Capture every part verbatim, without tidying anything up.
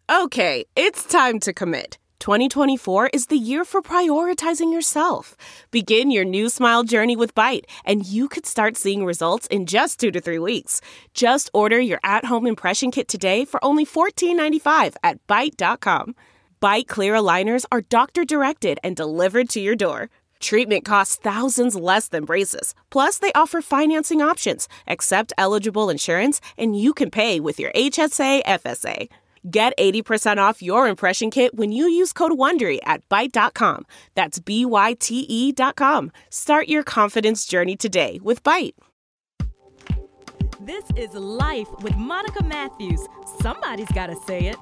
Okay, it's time to commit. twenty twenty-four is the year for prioritizing yourself. Begin your new smile journey with Byte, and you could start seeing results in just two to three weeks. Just order your at-home impression kit today for only fourteen ninety-five at byte dot com. Byte clear aligners are doctor-directed and delivered to your door. Treatment costs thousands less than braces. Plus, they offer financing options, accept eligible insurance, and you can pay with your H S A F S A. Get eighty percent off your impression kit when you use code WONDERY at byte dot com. That's B Y T E dot com. Start your confidence journey today with Byte. This is Life with Monica Matthews. Somebody's got to say it.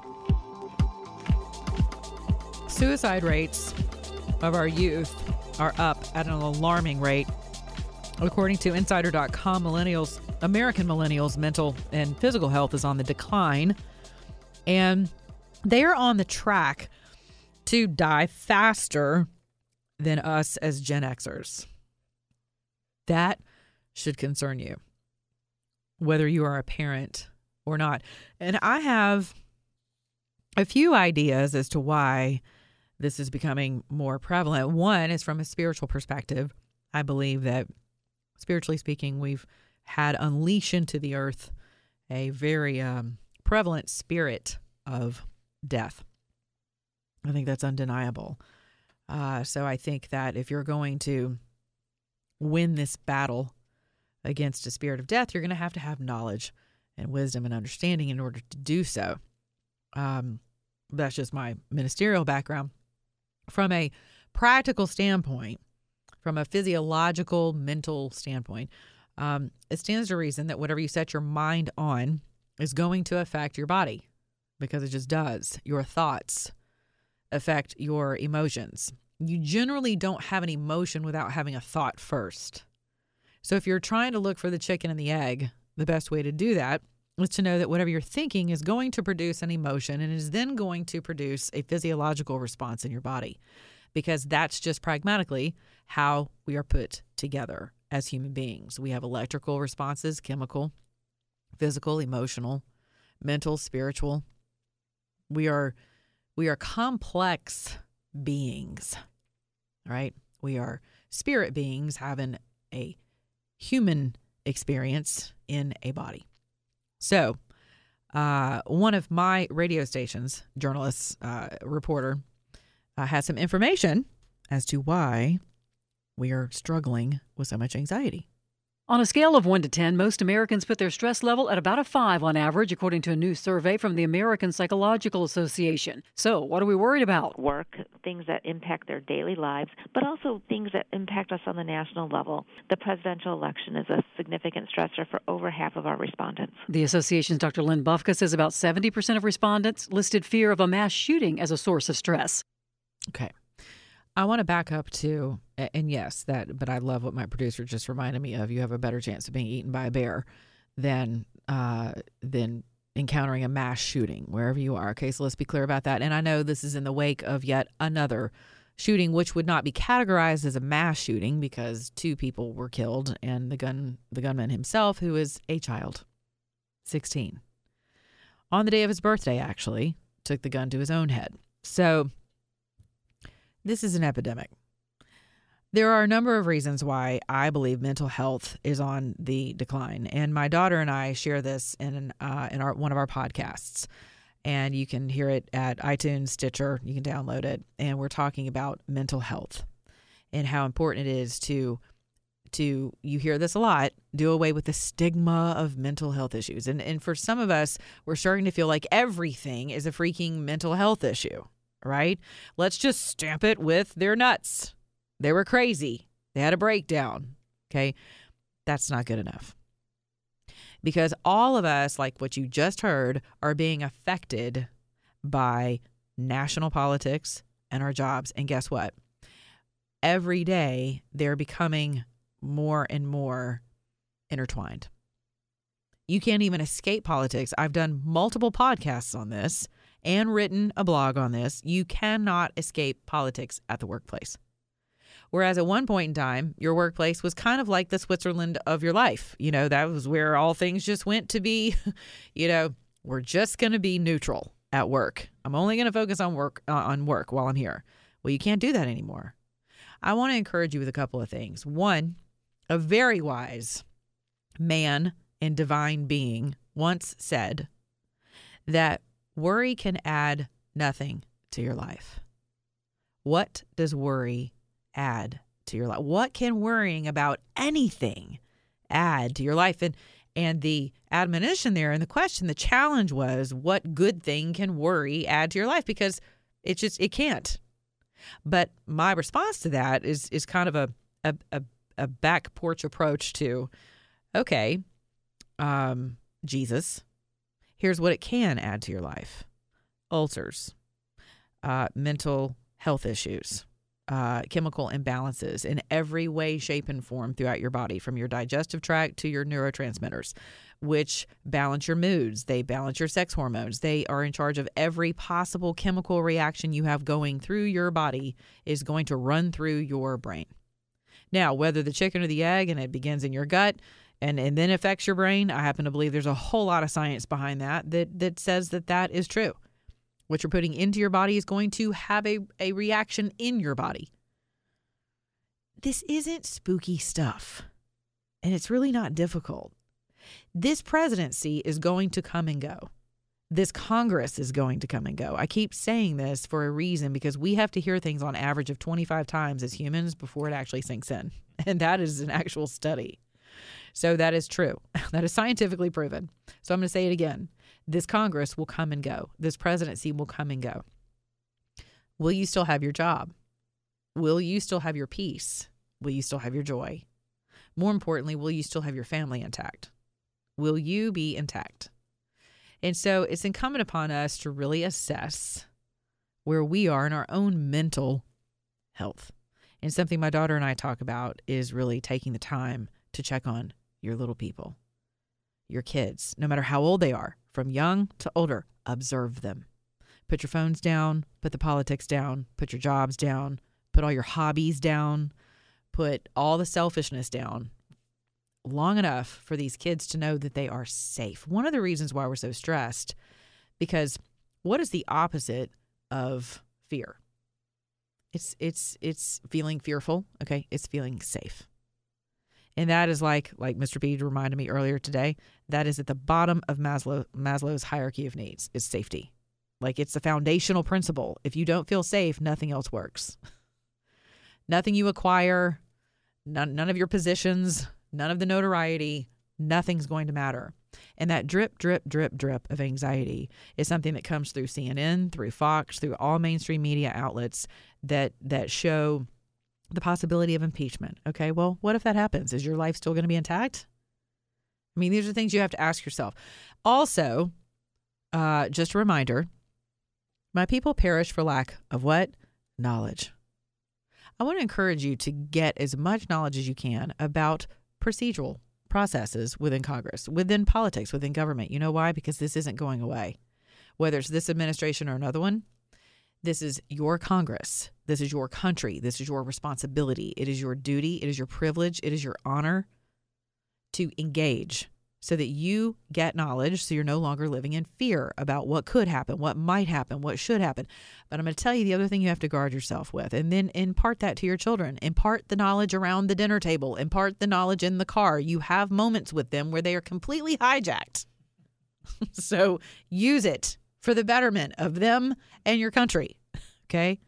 Suicide rates of our youth are up at an alarming rate. According to Insider dot com, millennials, American millennials' mental and physical health is on the decline. And they are on the track to die faster than us as Gen Xers. That should concern you, whether you are a parent or not. And I have a few ideas as to why this is becoming more prevalent. One is from a spiritual perspective. I believe that, spiritually speaking, we've had unleashed into the earth a very um, prevalent spirit of death. I think that's undeniable. Uh, so I think that if you're going to win this battle against a spirit of death, you're going to have to have knowledge and wisdom and understanding in order to do so. Um, that's just my ministerial background. From a practical standpoint, from a physiological, mental standpoint, um, it stands to reason that whatever you set your mind on is going to affect your body, because it just does. Your thoughts affect your emotions. You generally don't have an emotion without having a thought first. So if you're trying to look for the chicken and the egg, the best way to do that is to know that whatever you're thinking is going to produce an emotion and is then going to produce a physiological response in your body, because that's just pragmatically how we are put together as human beings. We have electrical responses, chemical, physical, emotional, mental, spiritual. We are we are complex beings, right? We are spirit beings having a human experience in a body. So, uh, one of my radio stations, journalist, uh, reporter, uh, has some information as to why we are struggling with so much anxiety. On a scale of one to ten, most Americans put their stress level at about a five on average, according to a new survey from the American Psychological Association. So what are we worried about? Work, things that impact their daily lives, but also things that impact us on the national level. The presidential election is a significant stressor for over half of our respondents. The association's Doctor Lynn Bufka says about seventy percent of respondents listed fear of a mass shooting as a source of stress. Okay. I want to back up to, and yes, that, but I love what my producer just reminded me of. You have a better chance of being eaten by a bear than uh, than encountering a mass shooting wherever you are. Okay, so let's be clear about that. And I know this is in the wake of yet another shooting, which would not be categorized as a mass shooting because two people were killed, and the gun, the gunman himself, who is a child, sixteen, on the day of his birthday, actually took the gun to his own head. So this is an epidemic. There are a number of reasons why I believe mental health is on the decline, and my daughter and I share this in uh, in our one of our podcasts, and you can hear it at iTunes, Stitcher. You can download it, and we're talking about mental health and how important it is to to you hear this a lot, do away with the stigma of mental health issues, and and for some of us, we're starting to feel like everything is a freaking mental health issue. Right? Let's just stamp it with they're nuts. They were crazy. They had a breakdown. Okay. That's not good enough. Because all of us, like what you just heard, are being affected by national politics and our jobs. And guess what? Every day they're becoming more and more intertwined. You can't even escape politics. I've done multiple podcasts on this and written a blog on this. You cannot escape politics at the workplace. Whereas at one point in time, your workplace was kind of like the Switzerland of your life. You know, that was where all things just went to be, you know, we're just going to be neutral at work. I'm only going to focus on work uh, on work while I'm here. Well, you can't do that anymore. I want to encourage you with a couple of things. One, a very wise man and divine being once said that worry can add nothing to your life. What does worry add to your life? What can worrying about anything add to your life? And and the admonition there and the question, the challenge was, what good thing can worry add to your life? Because it just, it can't. But my response to that is is kind of a a, a, a back porch approach to, okay, um, Jesus, here's what it can add to your life. Ulcers, uh, mental health issues, uh, chemical imbalances in every way, shape, and form throughout your body, from your digestive tract to your neurotransmitters, which balance your moods. They balance your sex hormones. They are in charge of every possible chemical reaction you have going through your body is going to run through your brain. Now, whether the chicken or the egg, and it begins in your gut and, and then affects your brain, I happen to believe there's a whole lot of science behind that that, that says that that is true. What you're putting into your body is going to have a, a reaction in your body. This isn't spooky stuff, and it's really not difficult. This presidency is going to come and go. This Congress is going to come and go. I keep saying this for a reason, because we have to hear things on average of twenty-five times as humans before it actually sinks in. And that is an actual study. So that is true. That is scientifically proven. So I'm going to say it again. This Congress will come and go. This presidency will come and go. Will you still have your job? Will you still have your peace? Will you still have your joy? More importantly, will you still have your family intact? Will you be intact? And so it's incumbent upon us to really assess where we are in our own mental health. And something my daughter and I talk about is really taking the time to check on your little people, your kids, no matter how old they are, from young to older. Observe them. Put your phones down, put the politics down, put your jobs down, put all your hobbies down, put all the selfishness down long enough for these kids to know that they are safe. One of the reasons why we're so stressed, because what is the opposite of fear? It's it's it's feeling fearful, okay? It's feeling safe. And that is like, like Mister B reminded me earlier today, that is at the bottom of Maslow, Maslow's hierarchy of needs, is safety. Like, it's the foundational principle. If you don't feel safe, nothing else works. Nothing you acquire, none, none of your positions, none of the notoriety, nothing's going to matter. And that drip, drip, drip, drip of anxiety is something that comes through C N N, through Fox, through all mainstream media outlets that that show the possibility of impeachment. Okay, well, what if that happens? Is your life still going to be intact? I mean, these are things you have to ask yourself. Also, uh, just a reminder, my people perish for lack of what? Knowledge. I want to encourage you to get as much knowledge as you can about procedural processes within Congress, within politics, within government. You know why? Because this isn't going away. Whether it's this administration or another one, this is your Congress. This is your country. This is your responsibility. It is your duty. It is your privilege. It is your honor to engage so that you get knowledge, so you're no longer living in fear about what could happen, what might happen, what should happen. But I'm going to tell you the other thing you have to guard yourself with, and then impart that to your children. Impart the knowledge around the dinner table. Impart the knowledge in the car. You have moments with them where they are completely hijacked. So use it for the betterment of them and your country, okay?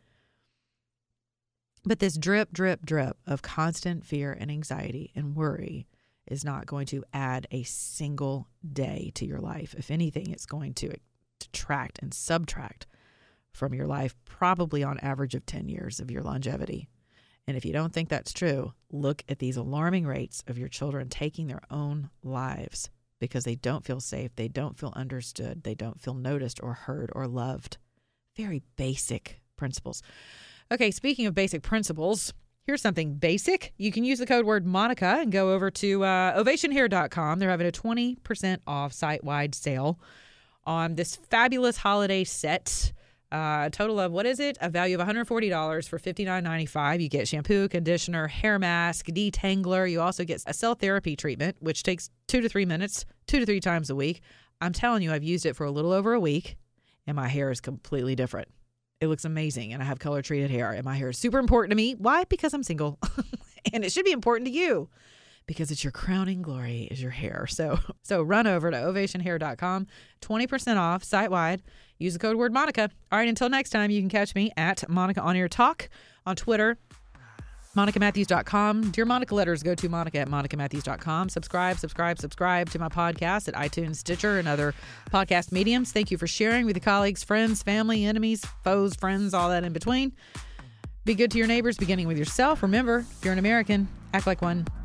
But this drip, drip, drip of constant fear and anxiety and worry is not going to add a single day to your life. If anything, it's going to detract and subtract from your life, probably on average of ten years of your longevity. And if you don't think that's true, look at these alarming rates of your children taking their own lives because they don't feel safe, they don't feel understood, they don't feel noticed or heard or loved. Very basic principles. Okay, speaking of basic principles, here's something basic. You can use the code word Monica and go over to uh, ovation hair dot com. They're having a twenty percent off site-wide sale on this fabulous holiday set. Uh, a total of, what is it? A value of one hundred forty dollars for fifty-nine ninety-five. You get shampoo, conditioner, hair mask, detangler. You also get a cell therapy treatment, which takes two to three minutes, two to three times a week. I'm telling you, I've used it for a little over a week, and my hair is completely different. It looks amazing, and I have color treated hair, and my hair is super important to me. Why? Because I'm single, and it should be important to you because it's your crowning glory is your hair. So, so run over to ovation hair dot com, twenty percent off site wide. Use the code word Monica. All right, until next time, you can catch me at Monica On Air Talk on Twitter, monica matthews dot com. Dear Monica letters, go to Monica at monica matthews dot com. Subscribe, subscribe, subscribe to my podcast at iTunes, Stitcher, and other podcast mediums. Thank you for sharing with your colleagues, friends, family, enemies, foes, friends, all that in between. Be good to your neighbors, beginning with yourself. Remember, if you're an American, act like one.